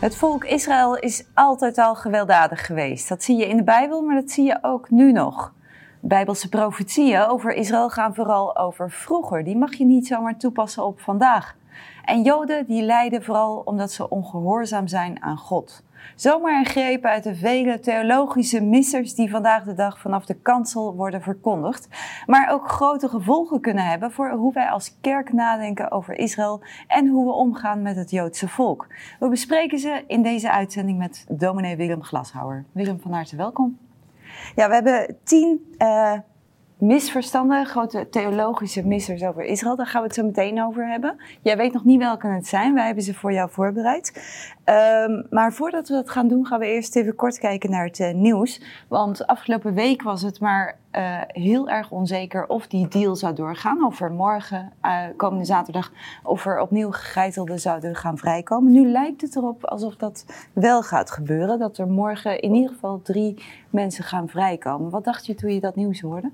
Het volk Israël is altijd al gewelddadig geweest. Dat zie je in de Bijbel, maar dat zie je ook nu nog. Bijbelse profetieën over Israël gaan vooral over vroeger. Die mag je niet zomaar toepassen op vandaag. En Joden die lijden vooral omdat ze ongehoorzaam zijn aan God. Zomaar een greep uit de vele theologische missers die vandaag de dag vanaf de kansel worden verkondigd. Maar ook grote gevolgen kunnen hebben voor hoe wij als kerk nadenken over Israël en hoe we omgaan met het Joodse volk. We bespreken ze in deze uitzending met dominee Willem Glashouwer. Willem, van harte welkom. Ja, we hebben 10 misverstanden, grote theologische missers over Israël. Daar gaan we het zo meteen over hebben. Jij weet nog niet welke het zijn. Wij hebben ze voor jou voorbereid. Maar voordat we dat gaan doen, gaan we eerst even kort kijken naar het nieuws. Want afgelopen week was het maar heel erg onzeker of die deal zou doorgaan. Of er morgen, komende zaterdag, of er opnieuw gegijzelden zouden gaan vrijkomen. Nu lijkt het erop alsof dat wel gaat gebeuren. Dat er morgen in ieder geval 3 mensen gaan vrijkomen. Wat dacht je toen je dat nieuws hoorde?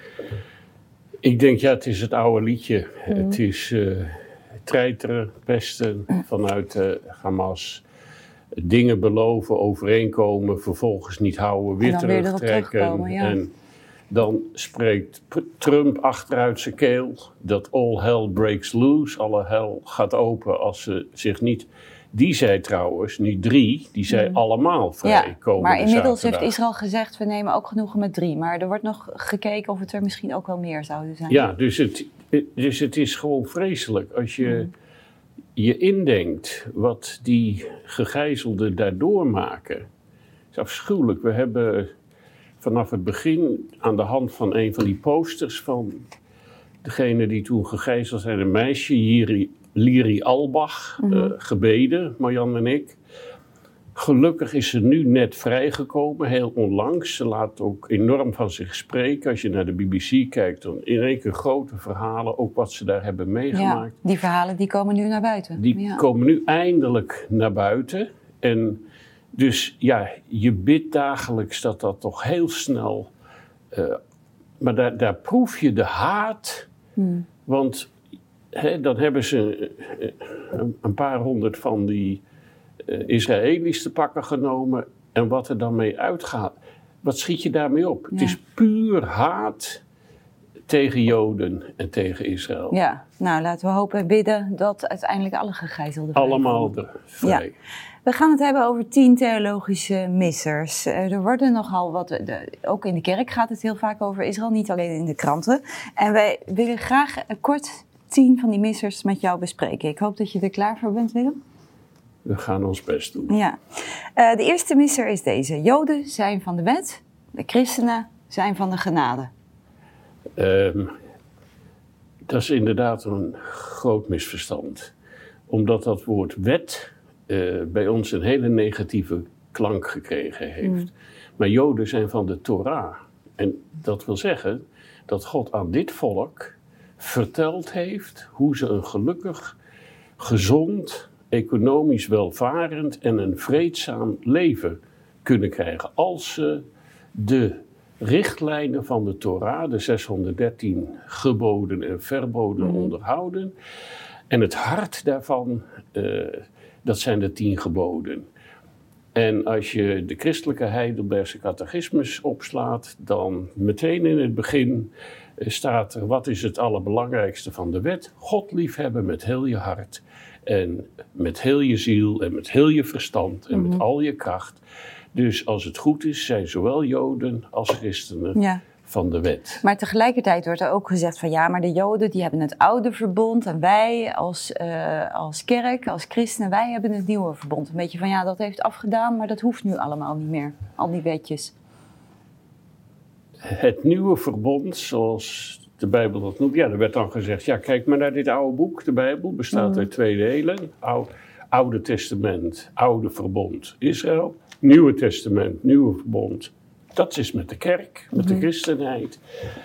Ik denk, ja, het is het oude liedje. Het is treiteren, pesten vanuit Hamas. Dingen beloven, overeenkomen, vervolgens niet houden, weer terugtrekken. Ja. En dan spreekt Trump achteruit zijn keel dat all hell breaks loose. Alle hel gaat open als ze zich niet... Die zei trouwens, niet 3, die zei allemaal vrijkomen. Ja, maar inmiddels heeft Israël gezegd, we nemen ook genoegen met 3. Maar er wordt nog gekeken of het er misschien ook wel meer zouden zijn. Ja, dus het is gewoon vreselijk als je je indenkt wat die gegijzelden daardoor maken. Het is afschuwelijk. We hebben vanaf het begin aan de hand van een van die posters van degene die toen gegijzeld zijn, een meisje, Liri Albach, gebeden, Marjan en ik. Gelukkig is ze nu net vrijgekomen, heel onlangs. Ze laat ook enorm van zich spreken. Als je naar de BBC kijkt, dan in één keer grote verhalen, ook wat ze daar hebben meegemaakt. Ja, die verhalen die komen nu naar buiten. Die komen nu eindelijk naar buiten. En dus ja, je bidt dagelijks dat toch heel snel... maar daar proef je de haat, want... dan hebben ze een paar honderd van die Israëli's te pakken genomen. En wat er dan mee uitgaat, wat schiet je daarmee op? Ja. Het is puur haat tegen Joden en tegen Israël. Ja, nou laten we hopen en bidden dat uiteindelijk alle gegijzelden allemaal vrij. Ja. We gaan het hebben over 10 theologische missers. Er worden nogal wat, ook in de kerk gaat het heel vaak over Israël, niet alleen in de kranten. En wij willen graag kort 10 van die missers met jou bespreken. Ik hoop dat je er klaar voor bent, Willem. We gaan ons best doen. Ja. De eerste misser is deze. Joden zijn van de wet, de christenen zijn van de genade. Dat is inderdaad een groot misverstand. Omdat dat woord wet bij ons een hele negatieve klank gekregen heeft. Maar Joden zijn van de Torah. En dat wil zeggen dat God aan dit volk verteld heeft hoe ze een gelukkig, gezond, economisch welvarend en een vreedzaam leven kunnen krijgen. Als ze de richtlijnen van de Torah, de 613 geboden en verboden onderhouden. En het hart daarvan, dat zijn de 10 geboden. En als je de christelijke Heidelbergse catechismus opslaat, dan meteen in het begin staat er, wat is het allerbelangrijkste van de wet? God liefhebben met heel je hart en met heel je ziel en met heel je verstand en met al je kracht. Dus als het goed is, zijn zowel Joden als christenen van de wet. Maar tegelijkertijd wordt er ook gezegd van ja, maar de Joden die hebben het oude verbond en wij als kerk, als christenen, wij hebben het nieuwe verbond. Een beetje van ja, dat heeft afgedaan, maar dat hoeft nu allemaal niet meer, al die wetjes. Het nieuwe verbond, zoals de Bijbel dat noemt, ja, er werd dan gezegd, ja, kijk maar naar dit oude boek. De Bijbel bestaat uit 2 delen. Oude Testament, oude verbond Israël. Nieuwe Testament, nieuwe verbond. Dat is met de kerk, met de christenheid.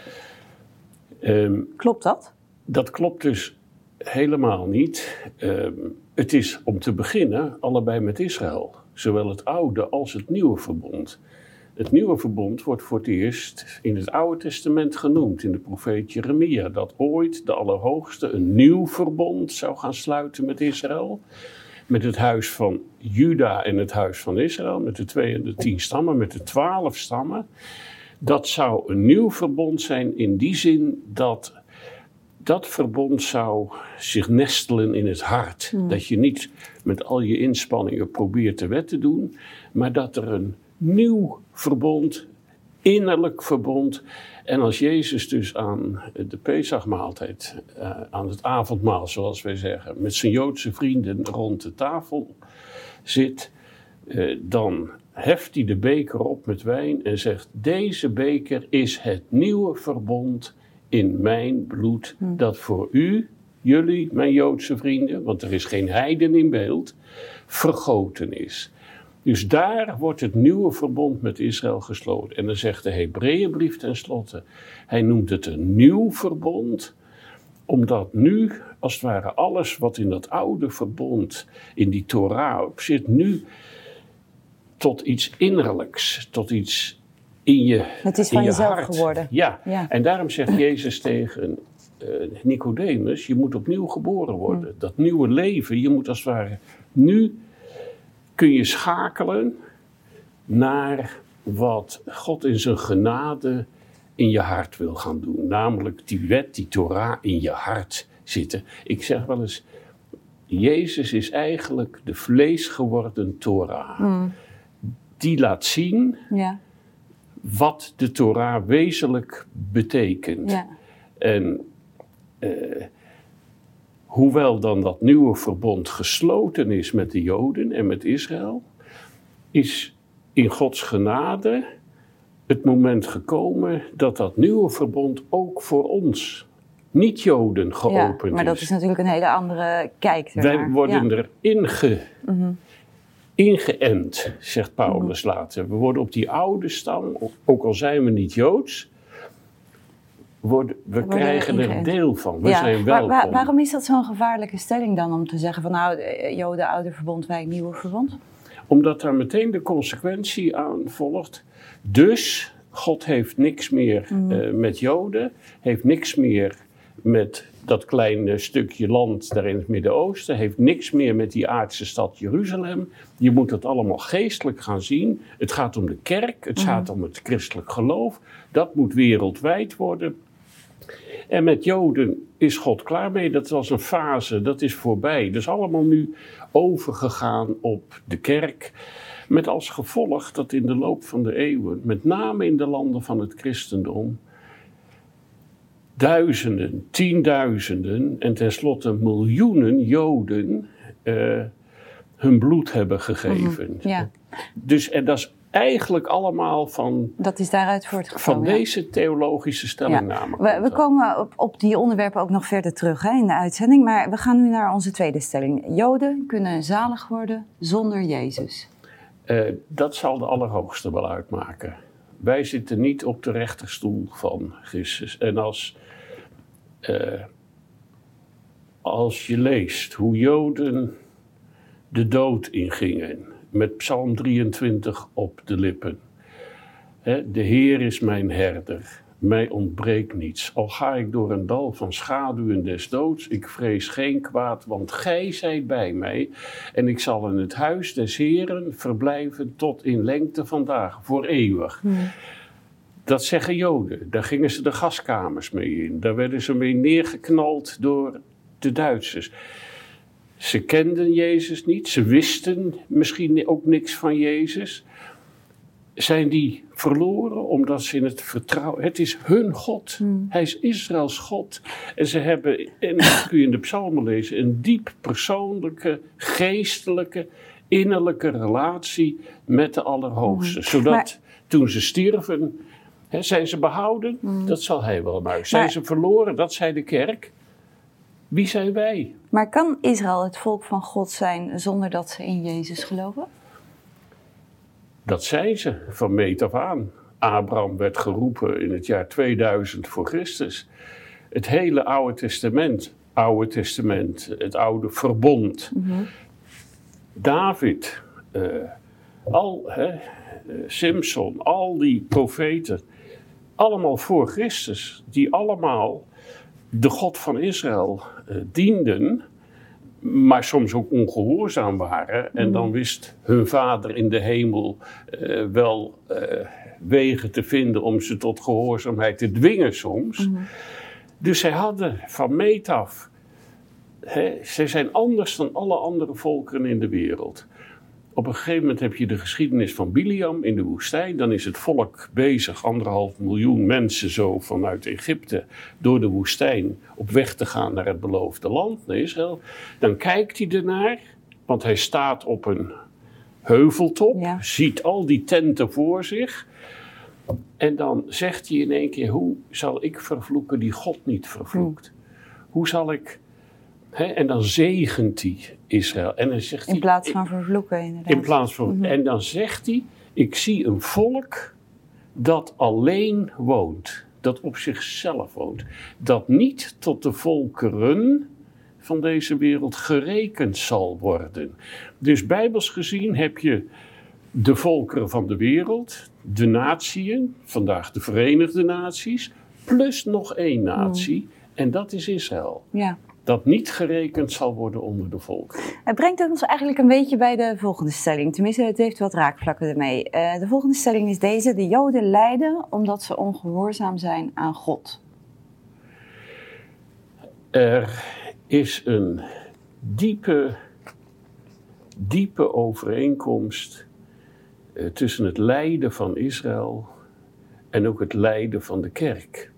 Klopt dat? Dat klopt dus helemaal niet. Het is om te beginnen allebei met Israël. Zowel het oude als het nieuwe verbond. Het nieuwe verbond wordt voor het eerst in het Oude Testament genoemd, in de profeet Jeremia, dat ooit de Allerhoogste een nieuw verbond zou gaan sluiten met Israël. met het huis van Juda en het huis van Israël, met de 2 en de 10 stammen, met de 12 stammen. Dat zou een nieuw verbond zijn in die zin dat dat verbond zou zich nestelen in het hart. Dat je niet met al je inspanningen probeert de wet te doen, maar dat er een nieuw verbond, innerlijk verbond. En als Jezus dus aan de Pesachmaaltijd, aan het avondmaal zoals wij zeggen, met zijn Joodse vrienden rond de tafel zit, dan heft hij de beker op met wijn en zegt: deze beker is het nieuwe verbond in mijn bloed, dat voor jullie, mijn Joodse vrienden, want er is geen heiden in beeld, vergoten is. Dus daar wordt het nieuwe verbond met Israël gesloten. En dan zegt de Hebreeënbrief tenslotte, hij noemt het een nieuw verbond, omdat nu, als het ware, alles wat in dat oude verbond, in die Torah op zit, nu tot iets innerlijks, tot iets in je hart. Het is van jezelf hart geworden. Ja, en daarom zegt Jezus tegen Nicodemus, je moet opnieuw geboren worden. Dat nieuwe leven, je moet als het ware, nu kun je schakelen naar wat God in zijn genade in je hart wil gaan doen. Namelijk die wet, die Torah in je hart zitten. Ik zeg wel eens, Jezus is eigenlijk de vleesgeworden Torah. Die laat zien wat de Torah wezenlijk betekent. Ja. En hoewel dan dat nieuwe verbond gesloten is met de Joden en met Israël, is in Gods genade het moment gekomen dat dat nieuwe verbond ook voor ons, niet-Joden, geopend is. Maar dat is natuurlijk een hele andere kijk ernaar. Wij worden erin ingeënt, zegt Paulus later. We worden op die oude stam, ook al zijn we niet Joods, we krijgen er deel van. We zijn welkom. Waarom is dat zo'n gevaarlijke stelling dan, om te zeggen van nou, Joden, oude verbond, wij nieuwe verbond? Omdat daar meteen de consequentie aan volgt. Dus God heeft niks meer met Joden, heeft niks meer met dat kleine stukje land daar in het Midden-Oosten, heeft niks meer met die aardse stad Jeruzalem. Je moet het allemaal geestelijk gaan zien. Het gaat om de kerk, het gaat om het christelijk geloof. Dat moet wereldwijd worden. En met Joden is God klaar mee. Dat was een fase, dat is voorbij. Dus allemaal nu overgegaan op de kerk. Met als gevolg dat in de loop van de eeuwen, met name in de landen van het christendom, duizenden, tienduizenden en tenslotte miljoenen Joden hun bloed hebben gegeven. Dus, en dat is eigenlijk allemaal van, dat is daaruit voortgekomen, van deze theologische stellingname. We komen op die onderwerpen ook nog verder terug in de uitzending. Maar we gaan nu naar onze tweede stelling. Joden kunnen zalig worden zonder Jezus. Dat zal de Allerhoogste wel uitmaken. Wij zitten niet op de rechterstoel van Christus. En als je leest hoe Joden de dood ingingen, met Psalm 23 op de lippen. De Heer is mijn herder, mij ontbreekt niets. Al ga ik door een dal van schaduwen des doods, ik vrees geen kwaad, want gij zijt bij mij. En ik zal in het huis des Heeren verblijven tot in lengte van dagen, voor eeuwig. Dat zeggen Joden, daar gingen ze de gaskamers mee in. Daar werden ze mee neergeknald door de Duitsers. Ze kenden Jezus niet, ze wisten misschien ook niks van Jezus. Zijn die verloren omdat ze in het vertrouwen... Het is hun God, hij is Israëls God. En ze hebben, en dat kun je in de psalmen lezen, een diep persoonlijke, geestelijke, innerlijke relatie met de Allerhoogste. Zodat toen ze stierven, zijn ze behouden? Dat zal hij wel maar. Zijn ze verloren? Dat zei de kerk. Wie zijn wij? Maar kan Israël het volk van God zijn zonder dat ze in Jezus geloven? Dat zijn ze, van meet af aan. Abraham werd geroepen in het jaar 2000 voor Christus. Het hele Oude Testament, het Oude Verbond. David, Simson, al die profeten, allemaal voor Christus, die allemaal de God van Israël dienden, maar soms ook ongehoorzaam waren. En dan wist hun vader in de hemel wel wegen te vinden om ze tot gehoorzaamheid te dwingen soms. Dus zij hadden van meet af, zij zijn anders dan alle andere volkeren in de wereld. Op een gegeven moment heb je de geschiedenis van Biliam in de woestijn. Dan is het volk bezig, 1,5 miljoen mensen zo vanuit Egypte, door de woestijn op weg te gaan naar het beloofde land, naar Israël. Dan kijkt hij ernaar, want hij staat op een heuveltop, ziet al die tenten voor zich. En dan zegt hij in één keer, hoe zal ik vervloeken die God niet vervloekt? Hoe zal ik... en dan zegent hij Israël. En dan zegt in plaats van vervloeken, inderdaad. In plaats van, En dan zegt hij, ik zie een volk dat alleen woont. Dat op zichzelf woont. Dat niet tot de volkeren van deze wereld gerekend zal worden. Dus bijbels gezien heb je de volkeren van de wereld, de natieën, vandaag de Verenigde Naties, plus nog 1 natie, en dat is Israël. Ja. Dat niet gerekend zal worden onder de volkeren. Het brengt ons eigenlijk een beetje bij de volgende stelling. Tenminste, het heeft wat raakvlakken ermee. De volgende stelling is deze. De Joden lijden omdat ze ongehoorzaam zijn aan God. Er is een diepe overeenkomst tussen het lijden van Israël en ook het lijden van de kerk.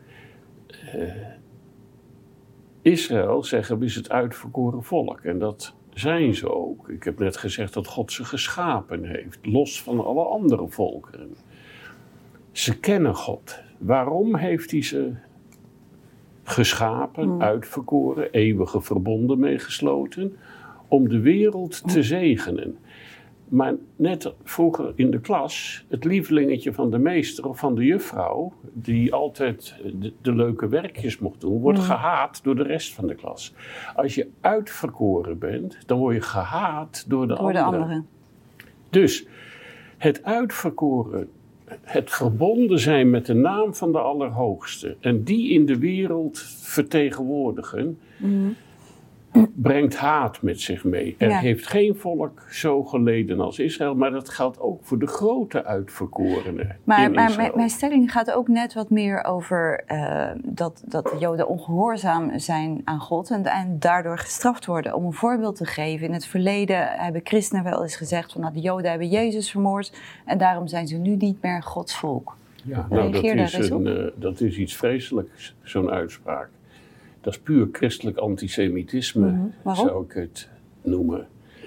Israël, zeggen we, is het uitverkoren volk. En dat zijn ze ook. Ik heb net gezegd dat God ze geschapen heeft, los van alle andere volkeren. Ze kennen God. Waarom heeft hij ze geschapen, uitverkoren, eeuwige verbonden meegesloten? Om de wereld te zegenen. Maar net vroeger in de klas, het lievelingetje van de meester of van de juffrouw, die altijd de leuke werkjes mocht doen, wordt gehaat door de rest van de klas. Als je uitverkoren bent, dan word je gehaat door de anderen. Dus het uitverkoren, het verbonden zijn met de naam van de Allerhoogste en die in de wereld vertegenwoordigen, brengt haat met zich mee. Er heeft geen volk zo geleden als Israël, maar dat geldt ook voor de grote uitverkorenen. Maar mijn stelling gaat ook net wat meer over dat de Joden ongehoorzaam zijn aan God en daardoor gestraft worden. Om een voorbeeld te geven, in het verleden hebben christenen wel eens gezegd van de Joden hebben Jezus vermoord en daarom zijn ze nu niet meer Gods volk. Ja, dat is iets vreselijks, zo'n uitspraak. Dat is puur christelijk antisemitisme, zou ik het noemen.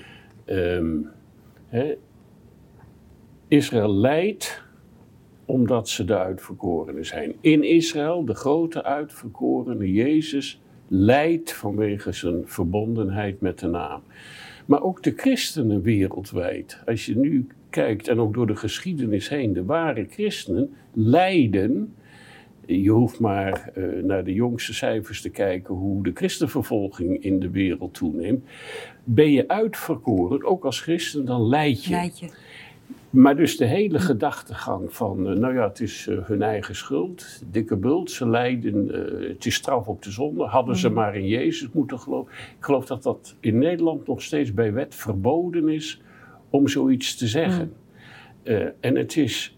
Israël lijdt omdat ze de uitverkorenen zijn. In Israël, de grote uitverkorene Jezus, lijdt vanwege zijn verbondenheid met de naam. Maar ook de christenen wereldwijd. Als je nu kijkt, en ook door de geschiedenis heen, de ware christenen lijden. Je hoeft maar naar de jongste cijfers te kijken hoe de christenvervolging in de wereld toeneemt. Ben je uitverkoren, ook als christen, dan lijd je. Maar dus de hele gedachtegang van, het is hun eigen schuld, dikke bult, ze lijden, het is straf op de zonde. Hadden ze maar in Jezus moeten geloven. Ik geloof dat dat in Nederland nog steeds bij wet verboden is om zoiets te zeggen. En het is...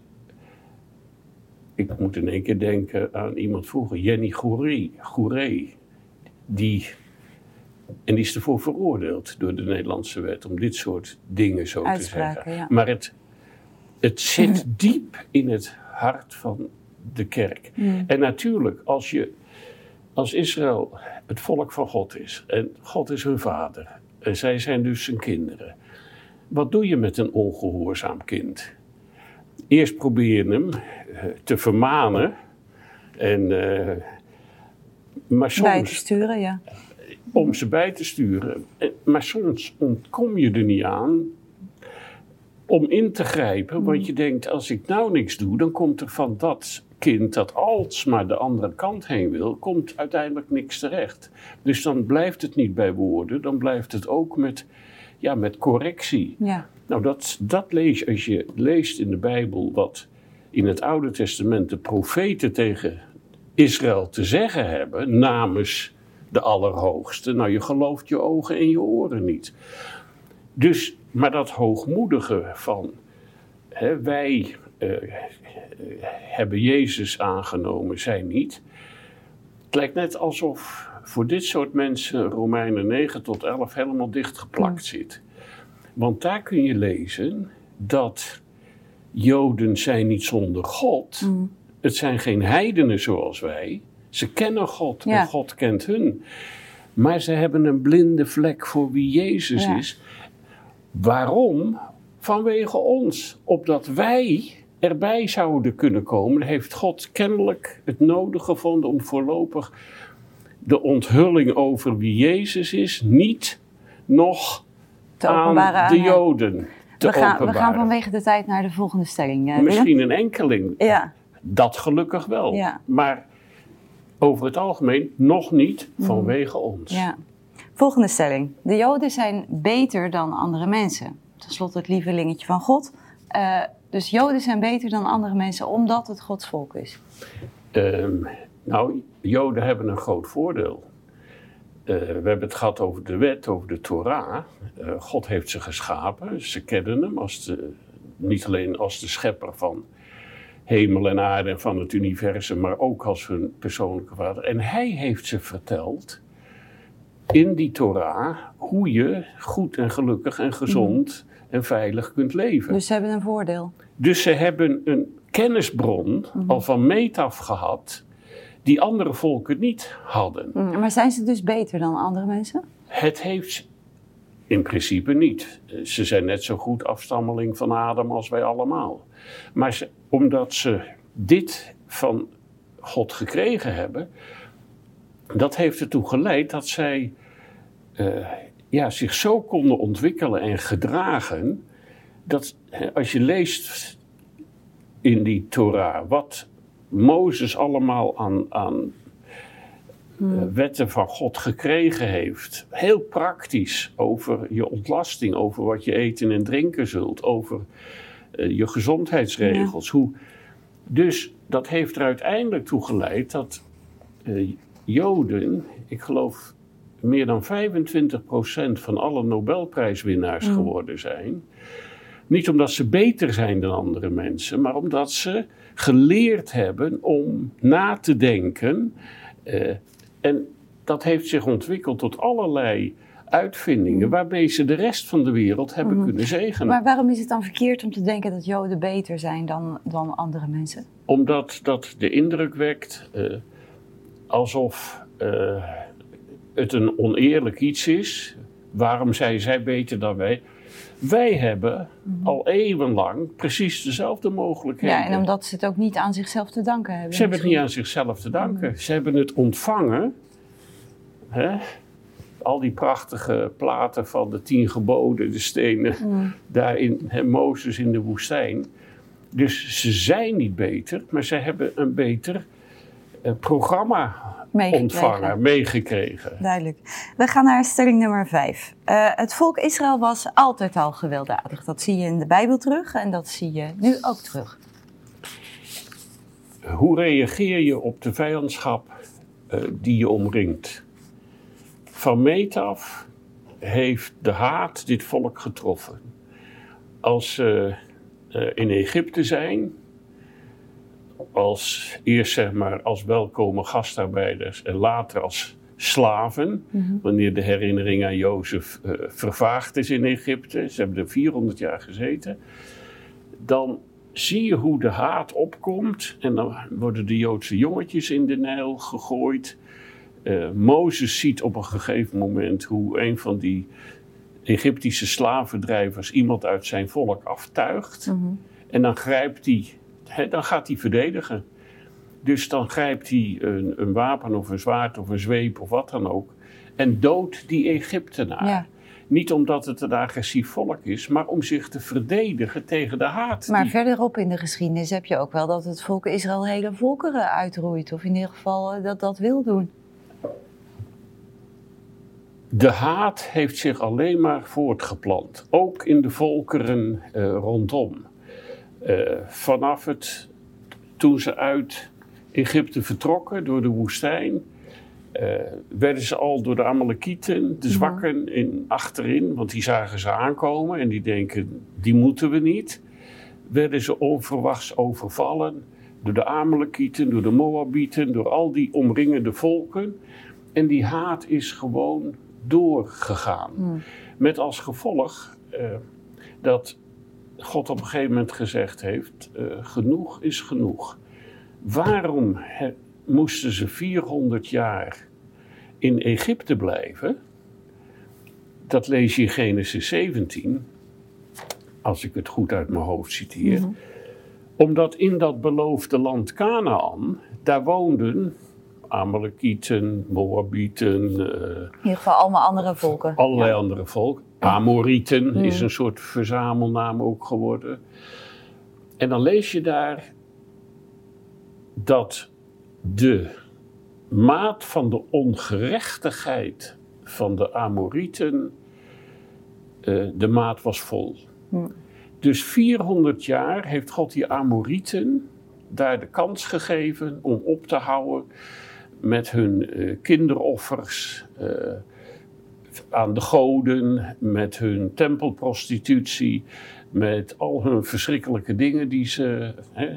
Ik moet in één keer denken aan iemand vroeger, Jenny Gouré. Die is ervoor veroordeeld door de Nederlandse wet om dit soort dingen zo te zeggen. Ja. Maar het zit diep in het hart van de kerk. En natuurlijk, als Israël het volk van God is, en God is hun vader, en zij zijn dus zijn kinderen. Wat doe je met een ongehoorzaam kind? Eerst probeer je hem te vermanen. Maar soms, bij te sturen, ja. Om ze bij te sturen. Maar soms ontkom je er niet aan om in te grijpen. Want je denkt, als ik nou niks doe, dan komt er van dat kind dat alsmaar de andere kant heen wil, komt uiteindelijk niks terecht. Dus dan blijft het niet bij woorden, dan blijft het ook met correctie. Ja. Nou, dat lees je als je leest in de Bijbel wat in het Oude Testament de profeten tegen Israël te zeggen hebben namens de Allerhoogste. Nou, je gelooft je ogen en je oren niet. Dus, maar dat hoogmoedige van, wij hebben Jezus aangenomen, zij niet. Het lijkt net alsof voor dit soort mensen Romeinen 9 tot 11 helemaal dichtgeplakt zit. Want daar kun je lezen dat Joden zijn niet zonder God. Het zijn geen heidenen zoals wij. Ze kennen God en God kent hun. Maar ze hebben een blinde vlek voor wie Jezus is. Waarom? Vanwege ons. Opdat wij erbij zouden kunnen komen, heeft God kennelijk het nodig gevonden om voorlopig de onthulling over wie Jezus is niet nog te aan de Joden te openbaren. We gaan vanwege de tijd naar de volgende stelling. Misschien een enkeling. Ja. Dat gelukkig wel. Ja. Maar over het algemeen nog niet vanwege ons. Ja. Volgende stelling. De Joden zijn beter dan andere mensen. Ten slotte het lievelingetje van God. Dus Joden zijn beter dan andere mensen omdat het Gods volk is. Nou, Joden hebben een groot voordeel. We hebben het gehad over de wet, over de Torah. God heeft ze geschapen. Ze kennen hem niet alleen als de schepper van hemel en aarde en van het universum, maar ook als hun persoonlijke vader. En hij heeft ze verteld in die Torah hoe je goed en gelukkig en gezond en veilig kunt leven. Dus ze hebben een voordeel. Dus ze hebben een kennisbron al van meet af gehad die andere volken niet hadden. Maar zijn ze dus beter dan andere mensen? Het heeft in principe niet. Ze zijn net zo goed afstammeling van Adam als wij allemaal. Maar omdat ze dit van God gekregen hebben, dat heeft ertoe geleid dat zij zich zo konden ontwikkelen en gedragen, dat als je leest in die Torah wat Mozes allemaal aan wetten van God gekregen heeft, heel praktisch over je ontlasting, over wat je eten en drinken zult, over je gezondheidsregels. Dus dat heeft er uiteindelijk toe geleid dat Joden, ik geloof meer dan 25% van alle Nobelprijswinnaars geworden zijn. Niet omdat ze beter zijn dan andere mensen, maar omdat ze geleerd hebben om na te denken. En dat heeft zich ontwikkeld tot allerlei uitvindingen waarmee ze de rest van de wereld hebben kunnen zegenen. Maar waarom is het dan verkeerd om te denken dat Joden beter zijn dan andere mensen? Omdat dat de indruk wekt alsof het een oneerlijk iets is. Waarom zijn zij beter dan wij? Wij hebben al eeuwenlang precies dezelfde mogelijkheden. Ja, en omdat ze het ook niet aan zichzelf te danken hebben. Ze hebben het niet aan zichzelf te danken. Ze hebben het ontvangen. Al die prachtige platen van de 10 geboden, de stenen, daar in Mozes in de woestijn. Dus ze zijn niet beter, maar ze hebben een beter programma meegekregen. Duidelijk. We gaan naar stelling nummer 5. Het volk Israël was altijd al gewelddadig. Dat zie je in de Bijbel terug en dat zie je nu ook terug. Hoe reageer je op de vijandschap die je omringt? Van meet af heeft de haat dit volk getroffen. Als ze in Egypte zijn, als welkome gastarbeiders en later als slaven, wanneer de herinnering aan Jozef vervaagd is in Egypte, ze hebben er 400 jaar gezeten, dan zie je hoe de haat opkomt en dan worden de Joodse jongetjes in de Nijl gegooid. Mozes ziet op een gegeven moment hoe een van die Egyptische slavendrijvers iemand uit zijn volk aftuigt. En dan dan gaat hij verdedigen. Dus dan grijpt hij een wapen of een zwaard of een zweep of wat dan ook en doodt die Egyptenaar. Ja. Niet omdat het een agressief volk is, maar om zich te verdedigen tegen de haat. Maar verderop in de geschiedenis heb je ook wel dat het volk Israël hele volkeren uitroeit. Of in ieder geval dat wil doen. De haat heeft zich alleen maar voortgeplant. Ook in de volkeren rondom. Toen ze uit Egypte vertrokken door de woestijn. werden ze al door de Amalekieten, de zwakken, achterin, want die zagen ze aankomen en die denken, die moeten we niet. Werden ze onverwachts overvallen door de Amalekieten, door de Moabieten, door al die omringende volken. En die haat is gewoon doorgegaan. Met als gevolg dat God op een gegeven moment gezegd heeft, genoeg is genoeg. Waarom moesten ze 400 jaar in Egypte blijven? Dat lees je in Genesis 17, als ik het goed uit mijn hoofd citeer. Omdat in dat beloofde land Kanaan, daar woonden Amalekieten, Moabieten. In ieder geval allemaal andere volken. Allerlei andere volken. Amorieten is een soort verzamelnaam ook geworden. En dan lees je daar dat de maat van de ongerechtigheid van de Amorieten, de maat was vol. Dus 400 jaar heeft God die Amorieten daar de kans gegeven om op te houden met hun kinderoffers aan de goden, met hun tempelprostitutie, met al hun verschrikkelijke dingen die ze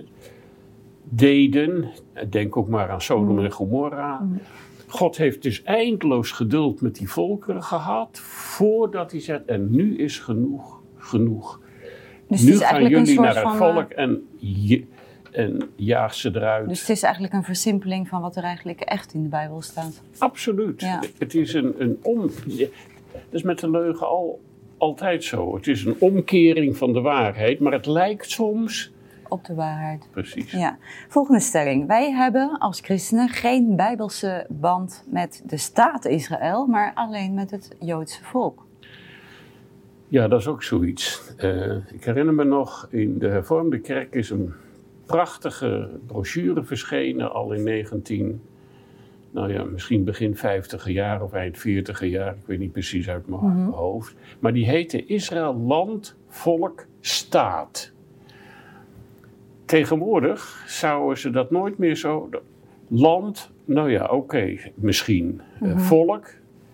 deden. Denk ook maar aan Sodom en Gomorra. God heeft dus eindeloos geduld met die volkeren gehad, voordat hij zegt, en nu is genoeg. Dus nu het is gaan jullie naar het van, volk en jaag ze eruit. Dus het is eigenlijk een versimpeling van wat er eigenlijk echt in de Bijbel staat. Absoluut. Ja. Het is dat is met de leugen altijd zo. Het is een omkering van de waarheid, maar het lijkt soms op de waarheid. Precies. Ja. Volgende stelling. Wij hebben als christenen geen bijbelse band met de staat Israël, maar alleen met het Joodse volk. Ja, dat is ook zoiets. Ik herinner me nog, in de hervormde kerk is een prachtige brochure verschenen, al in misschien begin 50e jaar of eind 40e jaar, ik weet niet precies uit mijn hoofd. Maar die heette Israël, land, volk, staat. Tegenwoordig zouden ze dat nooit meer zo. Land, misschien. Volk,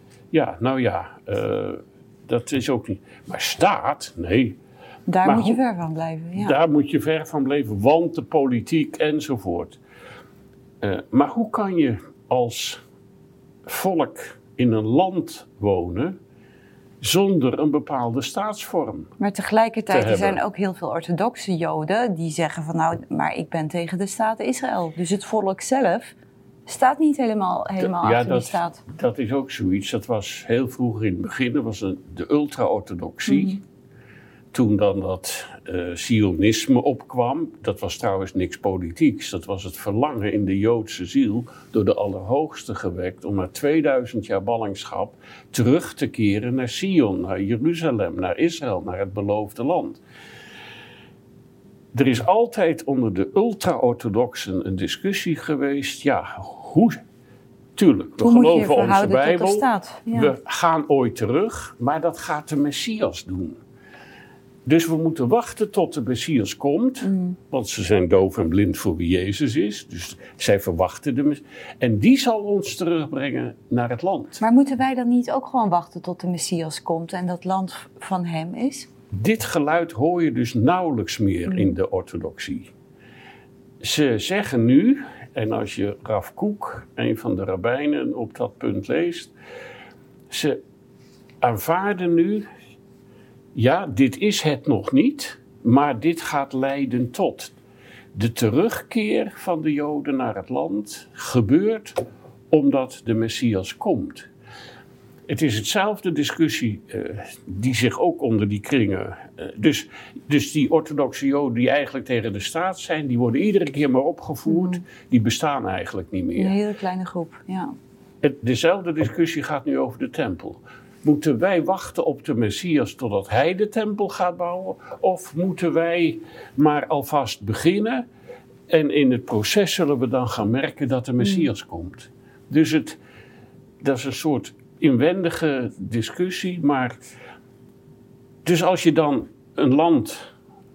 dat is ook niet. Maar staat, nee. Daar moet je ver van blijven. Ja. Daar moet je ver van blijven, want de politiek enzovoort. Maar hoe kan je als volk in een land wonen zonder een bepaalde staatsvorm? Maar tegelijkertijd er zijn ook heel veel orthodoxe Joden die zeggen van maar ik ben tegen de staat Israël. Dus het volk zelf staat niet helemaal achter die staat. Dat is ook zoiets. Dat was heel vroeger in het begin, dat was de ultra-orthodoxie. Toen dan dat Zionisme opkwam, dat was trouwens niks politieks. Dat was het verlangen in de Joodse ziel door de Allerhoogste gewekt om na 2000 jaar ballingschap terug te keren naar Sion, naar Jeruzalem, naar Israël, naar het beloofde land. Er is altijd onder de ultra-orthodoxen een discussie geweest, tuurlijk, we geloven onze Bijbel, we gaan ooit terug, maar dat gaat de Messias doen. Dus we moeten wachten tot de Messias komt, want ze zijn doof en blind voor wie Jezus is. Dus zij verwachten de Messias. En die zal ons terugbrengen naar het land. Maar moeten wij dan niet ook gewoon wachten tot de Messias komt en dat land van hem is? Dit geluid hoor je dus nauwelijks meer in de orthodoxie. Ze zeggen nu, en als je Rav Kook, een van de rabbijnen, op dat punt leest, ze aanvaarden nu, dit is het nog niet, maar dit gaat leiden tot. De terugkeer van de Joden naar het land gebeurt omdat de Messias komt. Het is hetzelfde discussie die zich ook onder die kringen. Dus die orthodoxe Joden die eigenlijk tegen de staat zijn, die worden iedere keer maar opgevoerd. Die bestaan eigenlijk niet meer. Een hele kleine groep, ja. Dezelfde discussie gaat nu over de tempel. Moeten wij wachten op de Messias totdat hij de tempel gaat bouwen? Of moeten wij maar alvast beginnen en in het proces zullen we dan gaan merken dat de Messias komt? Dus dat is een soort inwendige discussie, maar dus als je dan een land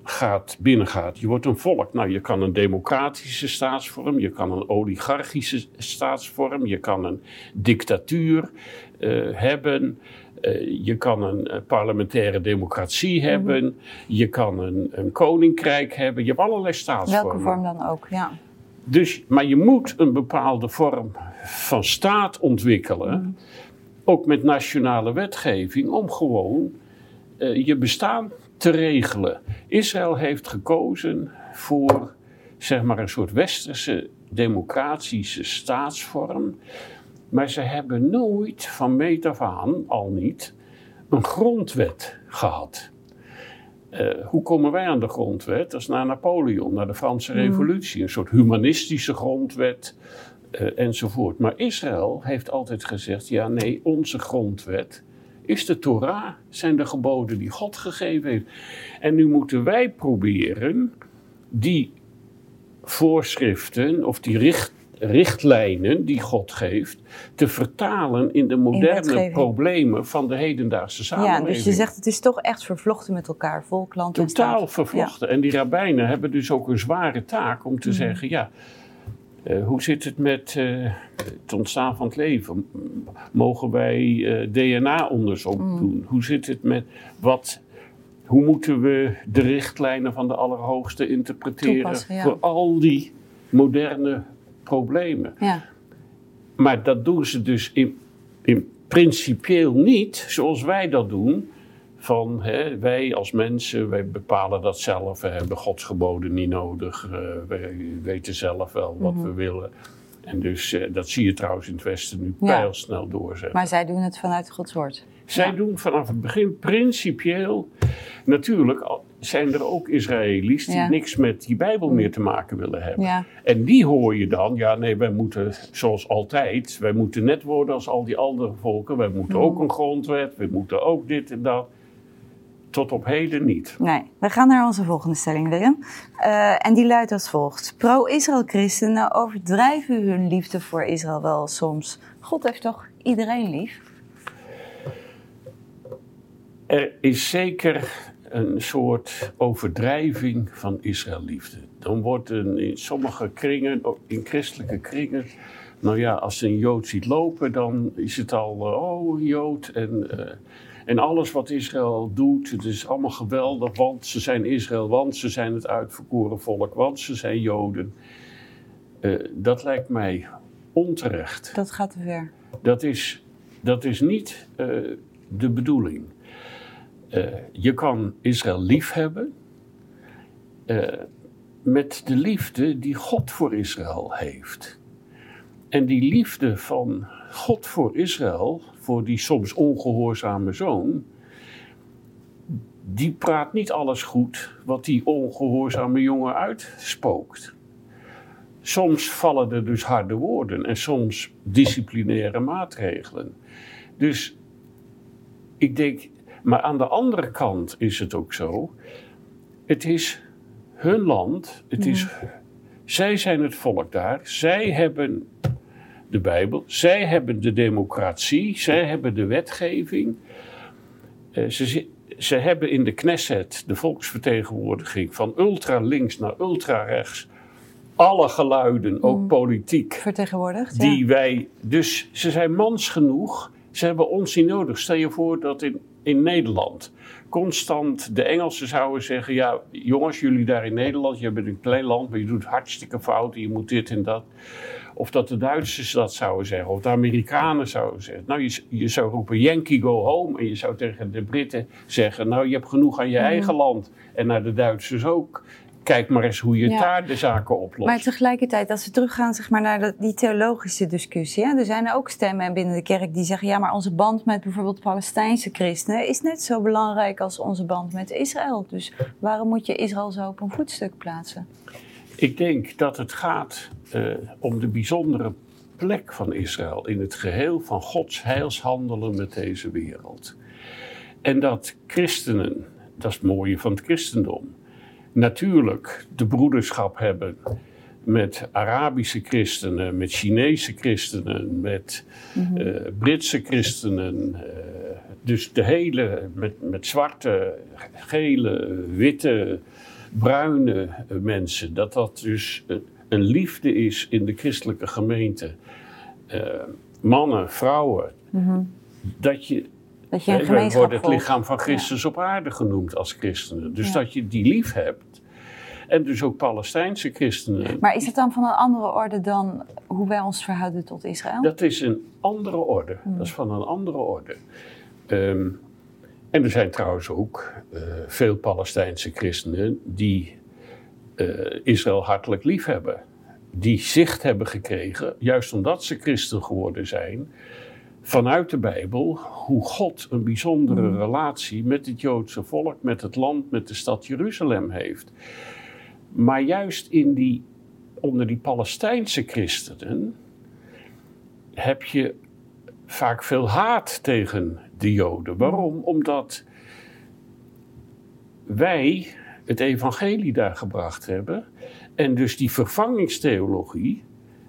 binnengaat. Je wordt een volk. Nou, je kan een democratische staatsvorm, je kan een oligarchische staatsvorm, je kan een dictatuur hebben, je kan een parlementaire democratie hebben, je kan een koninkrijk hebben, je hebt allerlei staatsvormen. Welke vorm dan ook, ja. Dus, maar je moet een bepaalde vorm van staat ontwikkelen, ook met nationale wetgeving, om gewoon je bestaan te regelen. Israël heeft gekozen voor, zeg maar, een soort westerse democratische staatsvorm. Maar ze hebben nooit van meet af aan, al niet, een grondwet gehad. Hoe komen wij aan de grondwet? Dat is na Napoleon, na de Franse Revolutie. Een soort humanistische grondwet enzovoort. Maar Israël heeft altijd gezegd, ja nee, onze grondwet is de Torah, zijn de geboden die God gegeven heeft. En nu moeten wij proberen die voorschriften of die richtlijnen die God geeft te vertalen in de moderne problemen van de hedendaagse samenleving. Ja, dus je zegt het is toch echt vervlochten met elkaar, volk, land en staat. Totaal vervlochten. Ja. En die rabbijnen hebben dus ook een zware taak om te zeggen, ja, hoe zit het met het ontstaan van het leven? Mogen wij DNA-onderzoek doen? Hoe zit het met hoe moeten we de richtlijnen van de Allerhoogste interpreteren voor al die moderne problemen? Ja. Maar dat doen ze dus in principieel niet zoals wij dat doen. Van wij als mensen, wij bepalen dat zelf, we hebben Gods geboden niet nodig, wij weten zelf wel wat we willen. En dus dat zie je trouwens in het Westen nu pijlsnel doorzetten. Maar zij doen het vanuit Gods woord. Zij doen vanaf het begin principieel, natuurlijk zijn er ook Israëli's die niks met die Bijbel meer te maken willen hebben. Ja. En die hoor je dan, ja nee, wij moeten zoals altijd, wij moeten net worden als al die andere volken. Wij moeten ook een grondwet, we moeten ook dit en dat. Tot op heden niet. Nee, we gaan naar onze volgende stelling, Willem. En die luidt als volgt. Pro-Israël-christenen overdrijven hun liefde voor Israël wel soms. God heeft toch iedereen lief? Er is zeker een soort overdrijving van Israël-liefde. Dan wordt in sommige kringen, in christelijke kringen, nou ja, als je een Jood ziet lopen, dan is het al, Jood en alles wat Israël doet, het is allemaal geweldig, want ze zijn Israël, want ze zijn het uitverkoren volk, want ze zijn Joden. Dat lijkt mij onterecht. Dat gaat te ver. Dat is niet de bedoeling. Je kan Israël lief hebben met de liefde die God voor Israël heeft. En die liefde van God voor Israël, voor die soms ongehoorzame zoon, die praat niet alles goed wat die ongehoorzame jongen uitspookt. Soms vallen er dus harde woorden en soms disciplinaire maatregelen. Dus ik denk, maar aan de andere kant is het ook zo, het is hun land, zij zijn het volk daar, zij hebben de Bijbel, zij hebben de democratie, zij hebben de wetgeving. Ze hebben in de Knesset de volksvertegenwoordiging van ultra-links naar ultra-rechts alle geluiden, ook politiek, vertegenwoordigd. Dus ze zijn mans genoeg, ze hebben ons niet nodig. Stel je voor dat in Nederland constant de Engelsen zouden zeggen, ja jongens, jullie daar in Nederland, je bent een klein land, maar je doet hartstikke fouten, je moet dit en dat. Of dat de Duitsers dat zouden zeggen, of de Amerikanen zouden zeggen. Nou, je zou roepen, Yankee go home. En je zou tegen de Britten zeggen, nou, je hebt genoeg aan je eigen land. En naar de Duitsers ook. Kijk maar eens hoe je daar de zaken oplost. Maar tegelijkertijd, als we teruggaan zeg maar, naar die theologische discussie. Hè, er zijn ook stemmen binnen de kerk die zeggen, ja, maar onze band met bijvoorbeeld Palestijnse christenen is net zo belangrijk als onze band met Israël. Dus waarom moet je Israël zo op een voetstuk plaatsen? Ik denk dat het gaat om de bijzondere plek van Israël in het geheel van Gods heilshandelen met deze wereld. En dat christenen, dat is het mooie van het christendom, natuurlijk de broederschap hebben met Arabische christenen, met Chinese christenen, met Britse christenen. Dus de hele, met zwarte, gele, witte, bruine mensen. Dat dus een liefde is in de christelijke gemeente. Mannen, vrouwen. Dat je een gemeenschap wij worden het volgt. lichaam van Christus op aarde genoemd als christenen. Dus dat je die lief hebt. En dus ook Palestijnse christenen. Maar is het dan van een andere orde dan hoe wij ons verhouden tot Israël? Dat is een andere orde. Dat is van een andere orde. En er zijn trouwens ook veel Palestijnse christenen die Israël hartelijk lief hebben. Die zicht hebben gekregen, juist omdat ze christen geworden zijn, vanuit de Bijbel, hoe God een bijzondere relatie met het Joodse volk, met het land, met de stad Jeruzalem heeft. Maar juist onder die Palestijnse christenen heb je vaak veel haat tegen de Joden. Waarom? Omdat wij het evangelie daar gebracht hebben en dus die vervangingstheologie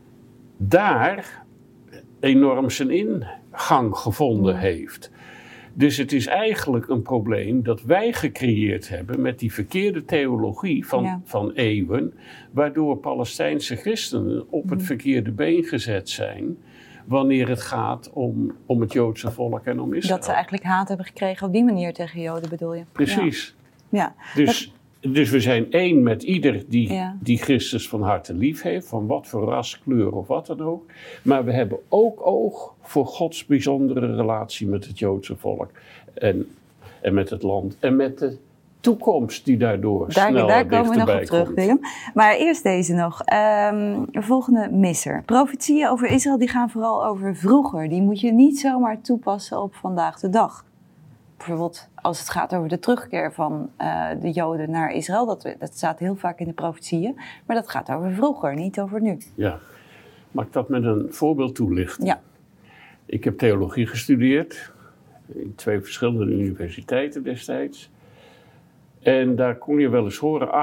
daar enorm zijn ingang gevonden heeft. Dus het is eigenlijk een probleem dat wij gecreëerd hebben met die verkeerde theologie van eeuwen, waardoor Palestijnse christenen op het verkeerde been gezet zijn wanneer het gaat om het Joodse volk en om Israël. Dat ze eigenlijk haat hebben gekregen op die manier tegen Joden, bedoel je? Precies. Ja. Dus we zijn één met ieder die Christus van harte lief heeft, van wat voor ras, kleur of wat dan ook. Maar we hebben ook oog voor Gods bijzondere relatie met het Joodse volk. En met het land. En met de toekomst die daardoor sneller daar komen we nog op terug, komt. Willem. Maar eerst deze nog. De volgende misser. Profetieën over Israël die gaan vooral over vroeger. Die moet je niet zomaar toepassen op vandaag de dag. Bijvoorbeeld als het gaat over de terugkeer van de Joden naar Israël. Dat staat heel vaak in de profetieën. Maar dat gaat over vroeger, niet over nu. Ja. Mag ik dat met een voorbeeld toelichten? Ja. Ik heb theologie gestudeerd. In 2 verschillende universiteiten destijds. En daar kon je wel eens horen,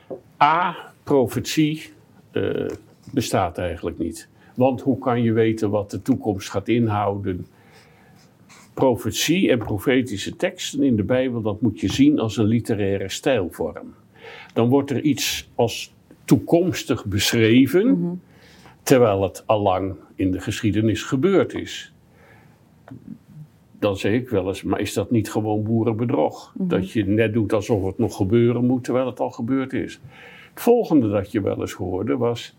profetie bestaat eigenlijk niet. Want hoe kan je weten wat de toekomst gaat inhouden? Profetie en profetische teksten in de Bijbel, dat moet je zien als een literaire stijlvorm. Dan wordt er iets als toekomstig beschreven, terwijl het allang in de geschiedenis gebeurd is. Dan zeg ik wel eens, maar is dat niet gewoon boerenbedrog? Dat je net doet alsof het nog gebeuren moet, terwijl het al gebeurd is. Het volgende dat je wel eens hoorde was,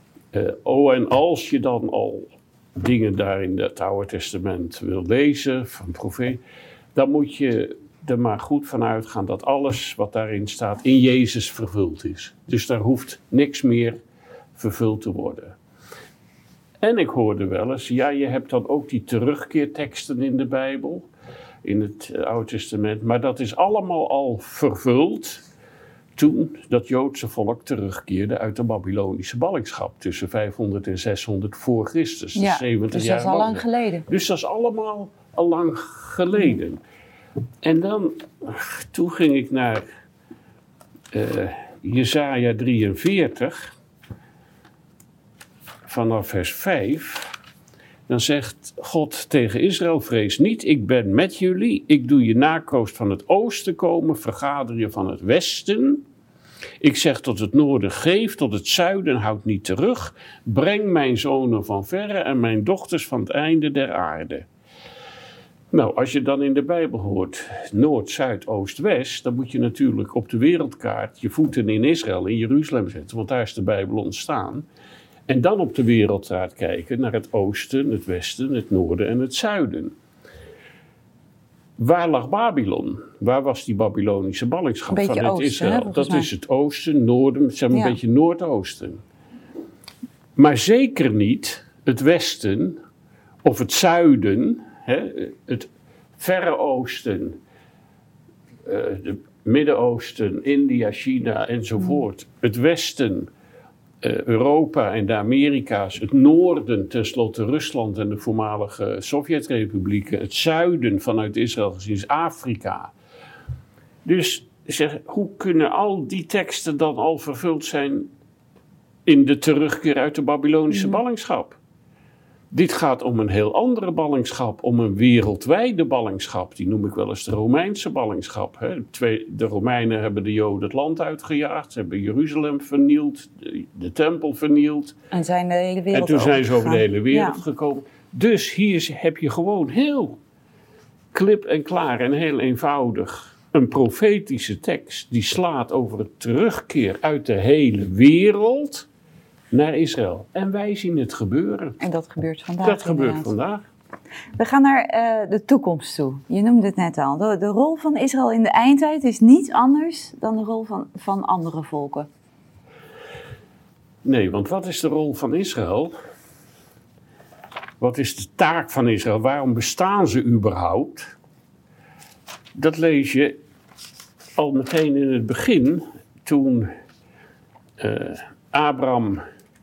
en als je dan al dingen daar in het Oude Testament wil lezen, van profeet, dan moet je er maar goed van uitgaan dat alles wat daarin staat in Jezus vervuld is. Dus daar hoeft niks meer vervuld te worden. En ik hoorde wel eens, je hebt dan ook die terugkeerteksten in de Bijbel, in het Oude Testament, maar dat is allemaal al vervuld toen dat Joodse volk terugkeerde uit de Babylonische ballingschap tussen 500 en 600 voor Christus. Ja, 70 dus jaar dat is al lang geleden. Dus dat is allemaal al lang geleden. En toen ging ik naar Jesaja 43, vanaf vers 5. Dan zegt God tegen Israël, vrees niet, ik ben met jullie. Ik doe je nakroost van het oosten komen, vergader je van het westen. Ik zeg tot het noorden, geef, tot het zuiden, houd niet terug. Breng mijn zonen van verre en mijn dochters van het einde der aarde. Nou, als je dan in de Bijbel hoort noord, zuid, oost, west, dan moet je natuurlijk op de wereldkaart je voeten in Israël, in Jeruzalem zetten, want daar is de Bijbel ontstaan. En dan op de wereldkaart kijken naar het oosten, het westen, het noorden en het zuiden. Waar lag Babylon? Waar was die Babylonische ballingschap van het oosten, Israël? hè, Dat is het oosten, noorden, zeg maar een beetje noordoosten. Maar zeker niet het westen of het zuiden, het verre oosten, het Midden-Oosten, India, China enzovoort. Het westen, Europa en de Amerika's, het noorden, tenslotte Rusland en de voormalige Sovjetrepublieken, het zuiden vanuit Israël gezien is Afrika. Dus zeg, hoe kunnen al die teksten dan al vervuld zijn in de terugkeer uit de Babylonische ballingschap? Dit gaat om een heel andere ballingschap, om een wereldwijde ballingschap. Die noem ik wel eens de Romeinse ballingschap. Hè. De Romeinen hebben de Joden het land uitgejaagd. Ze hebben Jeruzalem vernield, de tempel vernield. En zijn de hele wereld En toen zijn ze over de hele wereld Ja. gekomen. Dus hier heb je gewoon heel klip en klaar en heel eenvoudig een profetische tekst die slaat over het terugkeer uit de hele wereld naar Israël. En wij zien het gebeuren. En dat gebeurt vandaag. Dat gebeurt inderdaad. vandaag. We gaan naar de toekomst toe. Je noemde het net al. De rol van Israël in de eindtijd is niets anders dan de rol van andere volken. Nee, want wat is de rol van Israël? Wat is de taak van Israël? Waarom bestaan ze überhaupt? Dat lees je al meteen in het begin, toen Abraham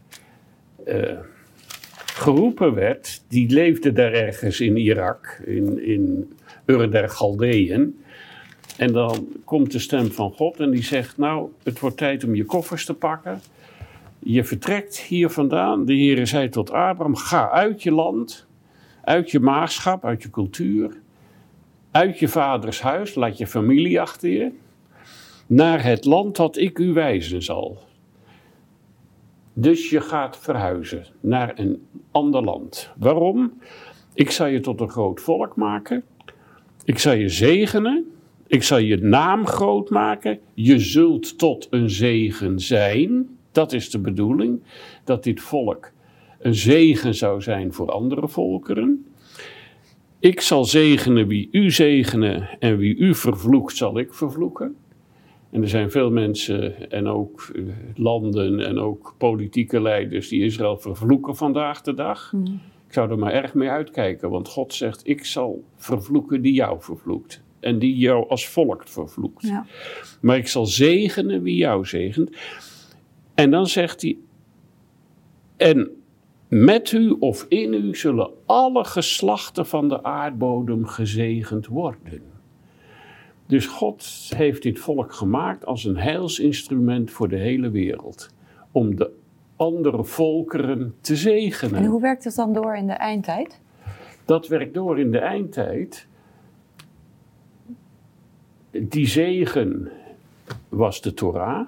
geroepen werd. Die leefde daar ergens in Irak, in Ur der Chaldeeën. En dan komt de stem van God en die zegt, nou, het wordt tijd om je koffers te pakken. Je vertrekt hier vandaan. De Heere zei tot Abraham, ga uit je land, uit je maagschap, uit je cultuur, uit je vaders huis, laat je familie achter je, naar het land dat ik u wijzen zal. Dus je gaat verhuizen naar een ander land. Waarom? Ik zal je tot een groot volk maken. Ik zal je zegenen. Ik zal je naam groot maken. Je zult tot een zegen zijn. Dat is de bedoeling. Dat dit volk een zegen zou zijn voor andere volkeren. Ik zal zegenen wie u zegenen en wie u vervloekt zal ik vervloeken. En er zijn veel mensen en ook landen en ook politieke leiders die Israël vervloeken vandaag de dag. Ik zou er maar erg mee uitkijken, want God zegt, ik zal vervloeken die jou vervloekt. En die jou als volk vervloekt. Ja. Maar ik zal zegenen wie jou zegent. En dan zegt hij, en met u of in u zullen alle geslachten van de aardbodem gezegend worden. Dus God heeft dit volk gemaakt als een heilsinstrument voor de hele wereld. Om de andere volkeren te zegenen. En hoe werkt het dan door in de eindtijd? Dat werkt door in de eindtijd. Die zegen was de Torah.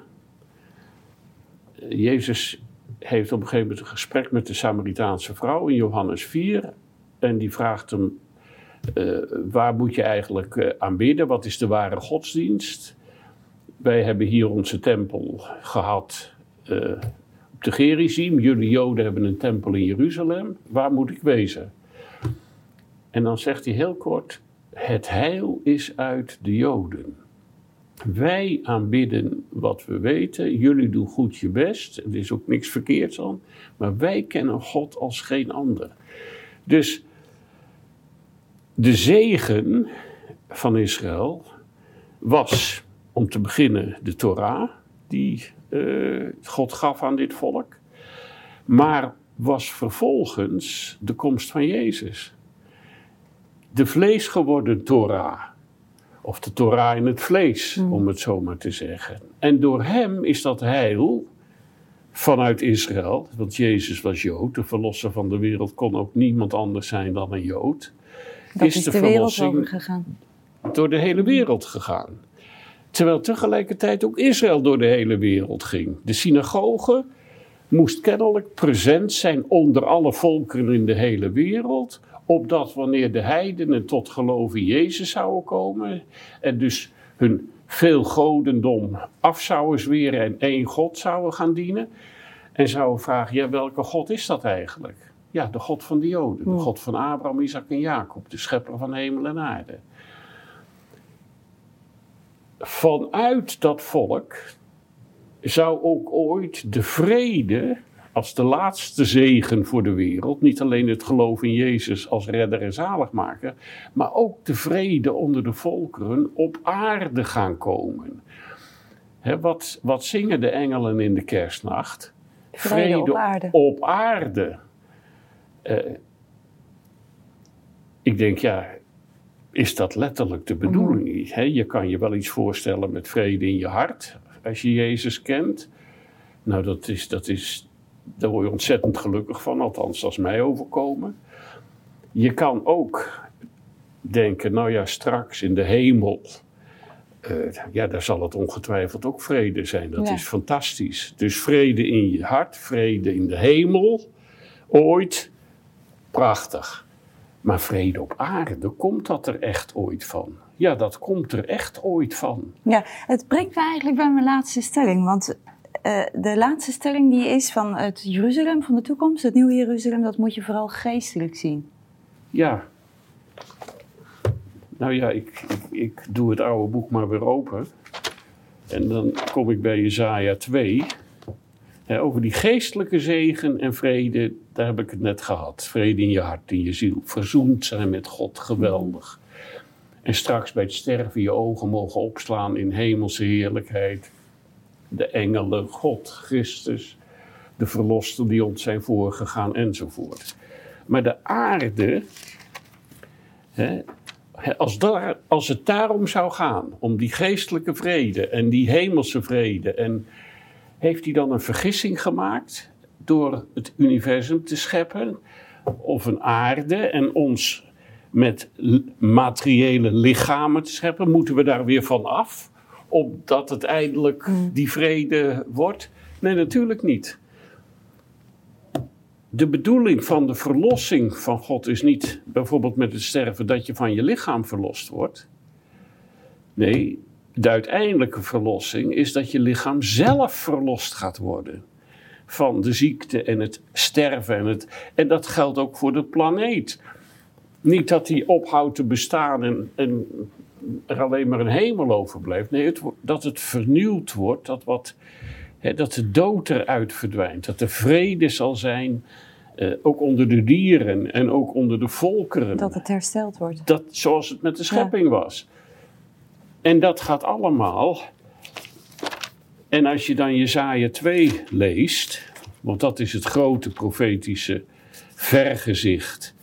Jezus heeft op een gegeven moment een gesprek met de Samaritaanse vrouw in Johannes 4. En die vraagt hem, waar moet je eigenlijk aanbidden? Wat is de ware godsdienst? Wij hebben hier onze tempel gehad op de Gerizim. Jullie Joden hebben een tempel in Jeruzalem. Waar moet ik wezen? En dan zegt hij heel kort, het heil is uit de Joden. Wij aanbidden wat we weten. Jullie doen goed je best. Er is ook niks verkeerds aan. Maar wij kennen God als geen ander. Dus de zegen van Israël was, om te beginnen, de Torah, die God gaf aan dit volk. Maar was vervolgens de komst van Jezus. De vleesgeworden Torah. Of de Torah in het vlees, om het zo maar te zeggen. En door hem is dat heil vanuit Israël. Want Jezus was Jood. De verlosser van de wereld kon ook niemand anders zijn dan een Jood. Dat is de wereld over gegaan. Door de hele wereld gegaan. Terwijl tegelijkertijd ook Israël door de hele wereld ging. De synagoge moest kennelijk present zijn onder alle volkeren in de hele wereld. Opdat wanneer de heidenen tot geloof in Jezus zouden komen. En dus hun veel godendom af zouden zweren en één God zouden gaan dienen. En zouden vragen, ja, welke God is dat eigenlijk? Ja, de God van de Joden. De God van Abraham, Isaac en Jacob. De schepper van hemel en aarde. Vanuit dat volk zou ook ooit de vrede als de laatste zegen voor de wereld, niet alleen het geloof in Jezus als redder en zaligmaker, maar ook de vrede onder de volkeren op aarde gaan komen. Wat zingen de engelen in de kerstnacht? Vrede op aarde. Op aarde. Ik denk, ja, is dat letterlijk de bedoeling? Je kan je wel iets voorstellen met vrede in je hart, als je Jezus kent. Nou, Daar word je ontzettend gelukkig van, althans dat is mij overkomen. Je kan ook denken, nou ja, straks in de hemel, daar zal het ongetwijfeld ook vrede zijn. Dat is fantastisch. Dus vrede in je hart, vrede in de hemel, ooit, prachtig. Maar vrede op aarde, komt dat er echt ooit van? Ja, dat komt er echt ooit van. Ja, het brengt me eigenlijk bij mijn laatste stelling. Want de laatste stelling die is van het Jeruzalem van de toekomst, het nieuwe Jeruzalem, dat moet je vooral geestelijk zien. Ja. Nou ja, ik doe het oude boek maar weer open. En dan kom ik bij Jesaja 2. Over die geestelijke zegen en vrede, daar heb ik het net gehad. Vrede in je hart, in je ziel. Verzoend zijn met God, geweldig. En straks bij het sterven je ogen mogen opslaan in hemelse heerlijkheid. De engelen, God, Christus, de verlosten die ons zijn voorgegaan enzovoort. Maar de aarde, als het daarom zou gaan, om die geestelijke vrede en die hemelse vrede, en heeft hij dan een vergissing gemaakt door het universum te scheppen, of een aarde en ons met materiële lichamen te scheppen, moeten we daar weer van af, opdat het eindelijk die vrede wordt? Nee, natuurlijk niet. De bedoeling van de verlossing van God is niet bijvoorbeeld met het sterven dat je van je lichaam verlost wordt. Nee, de uiteindelijke verlossing is dat je lichaam zelf verlost gaat worden van de ziekte en het sterven. En dat geldt ook voor de planeet. Niet dat die ophoudt te bestaan en er alleen maar een hemel overblijft. Nee, dat het vernieuwd wordt, dat de dood eruit verdwijnt. Dat er vrede zal zijn, ook onder de dieren en ook onder de volkeren. Dat het hersteld wordt. Zoals het met de schepping was. En dat gaat allemaal. En als je dan Jesaja 2 leest, want dat is het grote profetische vergezicht.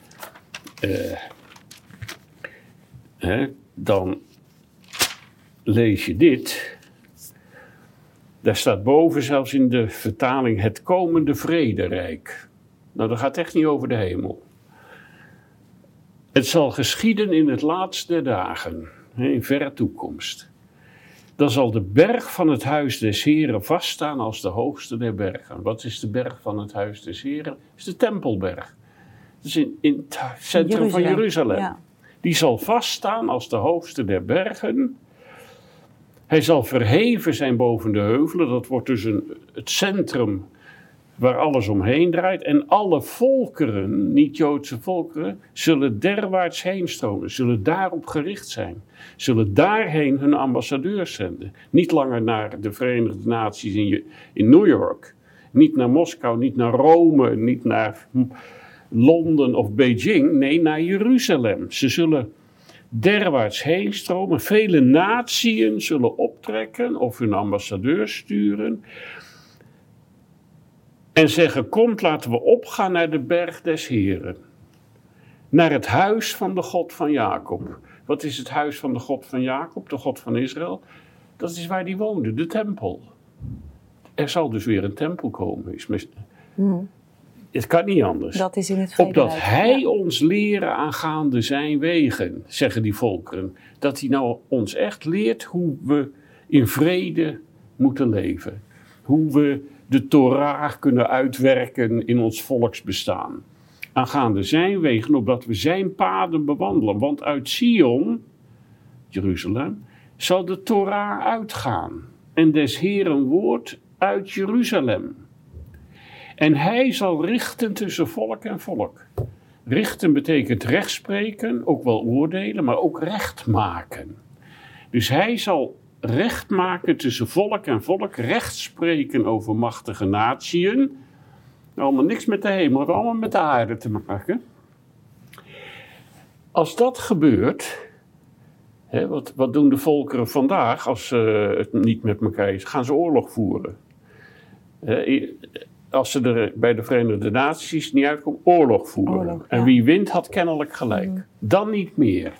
Dan lees je dit. Daar staat boven zelfs in de vertaling het komende vrederijk. Nou, dat gaat echt niet over de hemel. Het zal geschieden in het laatste der dagen, in verre toekomst. Dan zal de berg van het huis des Heren vaststaan als de hoogste der bergen. Wat is de berg van het huis des Heren? Dat is de Tempelberg. Dat is in het centrum van Jeruzalem. Ja. Die zal vaststaan als de hoogste der bergen. Hij zal verheven zijn boven de heuvelen. Dat wordt dus het centrum waar alles omheen draait. En alle volkeren, niet-Joodse volkeren, zullen derwaarts heen stromen. Zullen daarop gericht zijn. Zullen daarheen hun ambassadeurs zenden. Niet langer naar de Verenigde Naties in New York. Niet naar Moskou, niet naar Rome, niet naar Londen of Beijing. Nee, naar Jeruzalem. Ze zullen derwaarts heen stromen. Vele natieën zullen optrekken of hun ambassadeurs sturen. En zeggen, komt, laten we opgaan naar de berg des Heren. Naar het huis van de God van Jacob. Wat is het huis van de God van Jacob, de God van Israël? Dat is waar die woonde, de tempel. Er zal dus weer een tempel komen. Het kan niet anders. Dat is in het vrederijk. Opdat hij ons leren aangaande zijn wegen, zeggen die volkeren. Dat hij nou ons echt leert hoe we in vrede moeten leven. Hoe we de Torah kunnen uitwerken in ons volksbestaan. Aangaande zijn wegen, opdat we zijn paden bewandelen. Want uit Sion, Jeruzalem, zal de Torah uitgaan. En des Heeren woord uit Jeruzalem. En hij zal richten tussen volk en volk. Richten betekent rechtspreken, ook wel oordelen, maar ook recht maken. Dus hij zal recht maken tussen volk en volk, recht spreken over machtige natieën. Allemaal niks met de hemel, maar allemaal met de aarde te maken. Als dat gebeurt, wat doen de volkeren vandaag als het niet met elkaar is? Gaan ze oorlog voeren? Als ze er bij de Verenigde Naties niet uitkomen, oorlog voeren. Ja. En wie wint had kennelijk gelijk. Dan niet meer.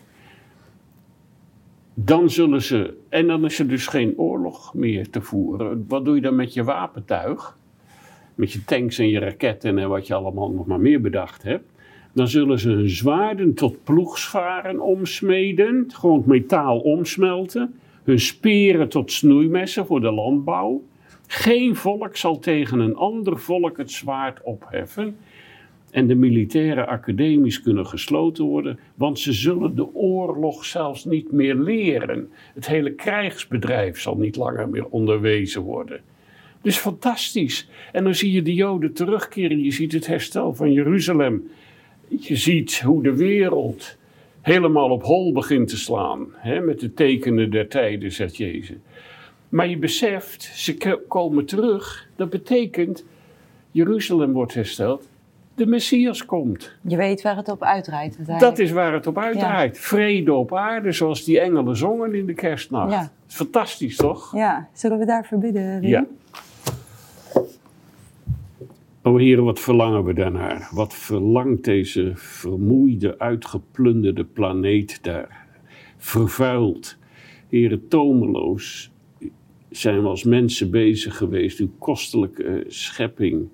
Dan zullen ze, en dan is er dus geen oorlog meer te voeren. Wat doe je dan met je wapentuig? met je tanks en je raketten en wat je allemaal nog maar meer bedacht hebt. Dan zullen ze hun zwaarden tot ploegsvaren omsmeden, gewoon metaal omsmelten. Hun speren tot snoeimessen voor de landbouw. Geen volk zal tegen een ander volk het zwaard opheffen. En de militaire academies kunnen gesloten worden, want ze zullen de oorlog zelfs niet meer leren. Het hele krijgsbedrijf zal niet langer meer onderwezen worden. Dus fantastisch. En dan zie je de Joden terugkeren, je ziet het herstel van Jeruzalem. Je ziet hoe de wereld helemaal op hol begint te slaan. Met de tekenen der tijden, zegt Jezus. Maar je beseft, ze komen terug. Dat betekent, Jeruzalem wordt hersteld. De Messias komt. Je weet waar het op uitdraait. Dat is waar het op uitdraait. Ja. Vrede op aarde, zoals die engelen zongen in de kerstnacht. Ja. Fantastisch, toch? Ja, zullen we daarvoor bidden? Ja. O Heer, wat verlangen we daarnaar? Wat verlangt deze vermoeide, uitgeplunderde planeet daar? Vervuild. Heer, tomeloos zijn we als mensen bezig geweest uw kostelijke schepping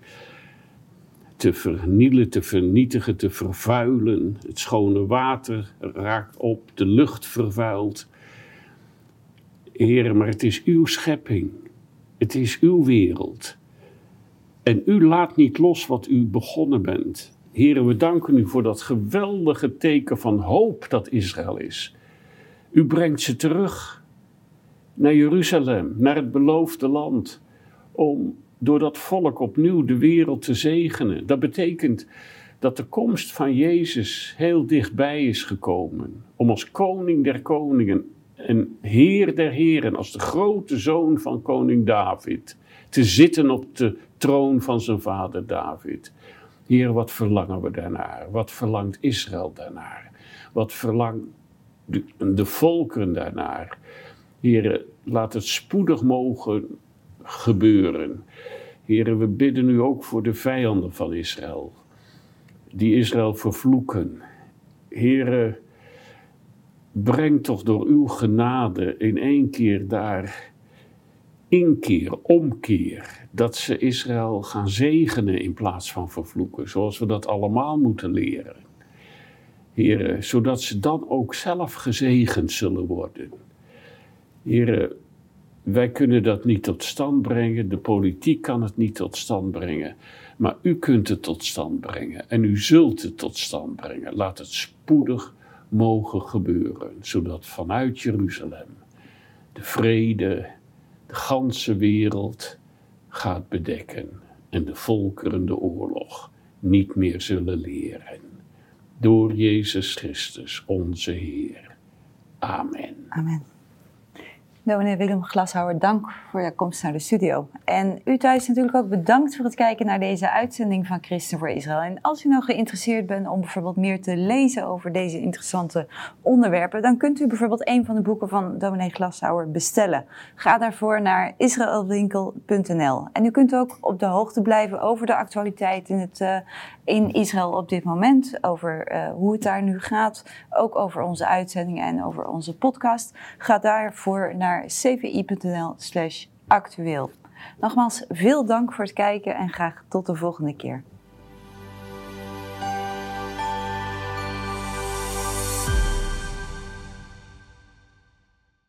te vernielen, te vernietigen, te vervuilen. Het schone water raakt op, de lucht vervuilt. Heer, maar het is uw schepping. Het is uw wereld. En u laat niet los wat u begonnen bent. Heer, we danken u voor dat geweldige teken van hoop dat Israël is. U brengt ze terug naar Jeruzalem, naar het beloofde land, om door dat volk opnieuw de wereld te zegenen. Dat betekent dat de komst van Jezus heel dichtbij is gekomen, om als koning der koningen en heer der heren, als de grote zoon van koning David, te zitten op de troon van zijn vader David. Heer, wat verlangen we daarnaar? Wat verlangt Israël daarnaar? Wat verlangt de volkeren daarnaar? Heer, laat het spoedig mogen gebeuren. Heer, we bidden u ook voor de vijanden van Israël, die Israël vervloeken. Heer, breng toch door uw genade in één keer daar inkeer, omkeer, dat ze Israël gaan zegenen in plaats van vervloeken, zoals we dat allemaal moeten leren. Heer, zodat ze dan ook zelf gezegend zullen worden. Heer, wij kunnen dat niet tot stand brengen, de politiek kan het niet tot stand brengen, maar u kunt het tot stand brengen en u zult het tot stand brengen. Laat het spoedig mogen gebeuren, zodat vanuit Jeruzalem de vrede de ganse wereld gaat bedekken en de volkeren de oorlog niet meer zullen leren. Door Jezus Christus, onze Heer. Amen. Amen. Dominee Willem Glashouwer, dank voor je komst naar de studio. En u thuis natuurlijk ook bedankt voor het kijken naar deze uitzending van Christen voor Israël. En als u nou geïnteresseerd bent om bijvoorbeeld meer te lezen over deze interessante onderwerpen, dan kunt u bijvoorbeeld een van de boeken van dominee Glashouwer bestellen. Ga daarvoor naar israelwinkel.nl. En u kunt ook op de hoogte blijven over de actualiteit in Israël op dit moment, over hoe het daar nu gaat, ook over onze uitzendingen en over onze podcast. Ga daarvoor naar cvi.nl/actueel. Nogmaals, veel dank voor het kijken en graag tot de volgende keer.